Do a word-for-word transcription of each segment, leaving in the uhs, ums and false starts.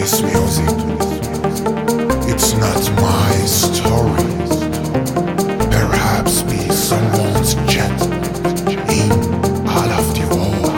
this music. It's not my story. Perhaps be someone's jet in all of the world.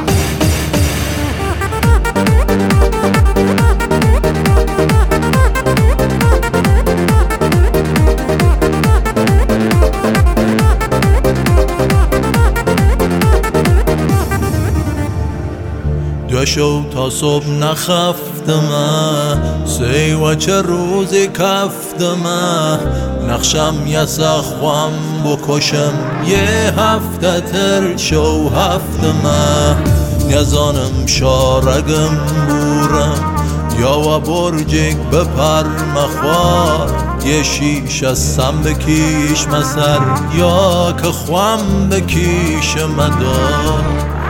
شو تا صبح نخفتم سی و چه روزی کفتم نقشم یه سخوام بکشم یه هفته تر شو هفتم نزانم شارگم بورم یا و برجک بپر مخوار یه شیش از سم بکیش مسر یا که خوام بکیش مدار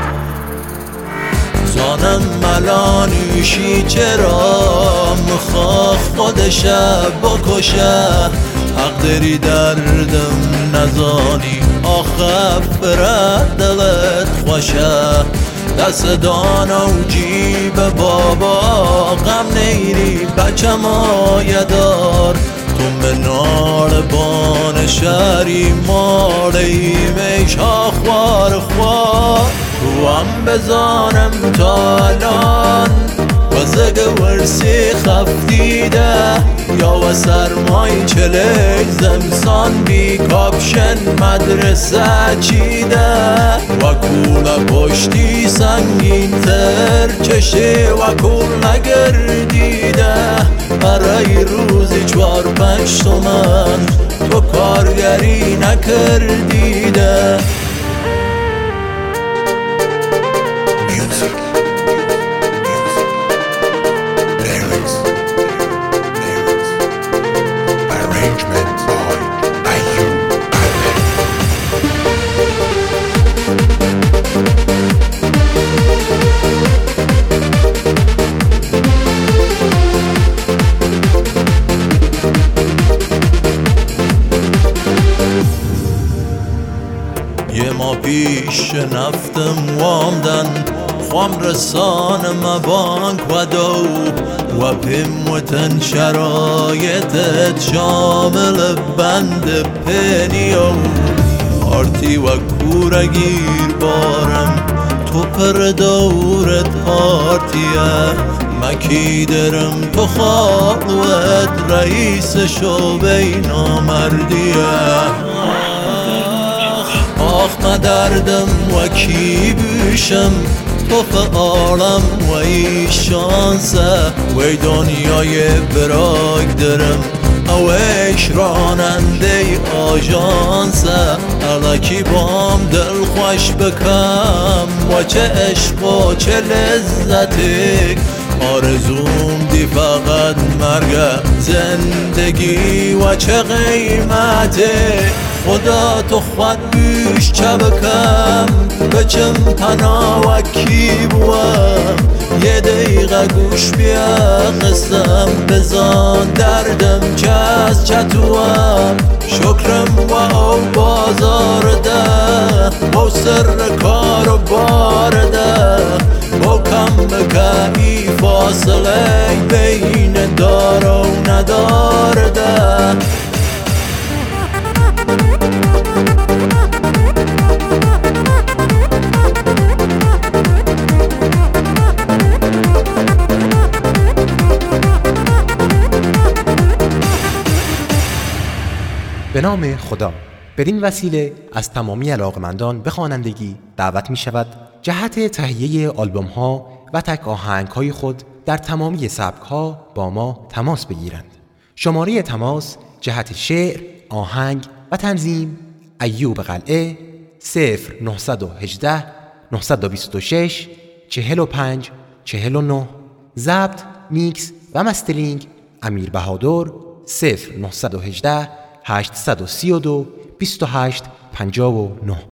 زانم ملانیشی چرا مخواه خودشه بکشه حق داری دردم نزانی آخه فرد دلت خوشه دست دانا و جیب بابا غم نیری بچه مایه دار تو منال بان شهری مالی میشا خوار خوار تو هم بزانم تا الان وزگ ورسی خفتیده یا و سرمای چلک زمسان بی کابشن مدرسه چیده و کول پشتی سنگین تر چشه و کول نگردیده برای روزی چوار پنج تومن تو کارگری نکردیده یه ما پیش نفتم وامدن خوام رسانم بانک و دو و پیموتن شرایطت شامل بند پنیو آرتی و کورگیر بارم تو پر دورت آرتیه مکی درم تو خالوت رئیس شعبه نامردیه آخ ما دردم و کی بیشم تو فعالم و ای شانسه وی دنیای براک درم اویش راننده آژانسه الکی بام دل خوش بکم و چه عشق و چه لذتی آرزوم دی فقط مرگ زندگی و چه قیمته خدا تو خود بیش چه بکم بچم تنها و کی بوم یه دقیقه گوش بیا قسم بزان دردم چه از چطوام شکرم و او بازار ده با سر کار و بار ده با کم بکمی فاصله بین دار و ندار ده به نام خدا. بدین وسیله از تمامی علاقمندان به خوانندگی دعوت می شود جهت تهیه آلبوم ها و تک آهنگ های خود در تمامی سبک ها با ما تماس بگیرند. شماره تماس جهت شعر، آهنگ و تنظیم ایوب قلعه صفر نه یک هشت نه دو شش چهل و پنج چهل و نه. ضبط، میکس و مسترینگ امیر بهادر صفر نه یک هشت هشت سه دو بیست و هشت پنجاه و نه.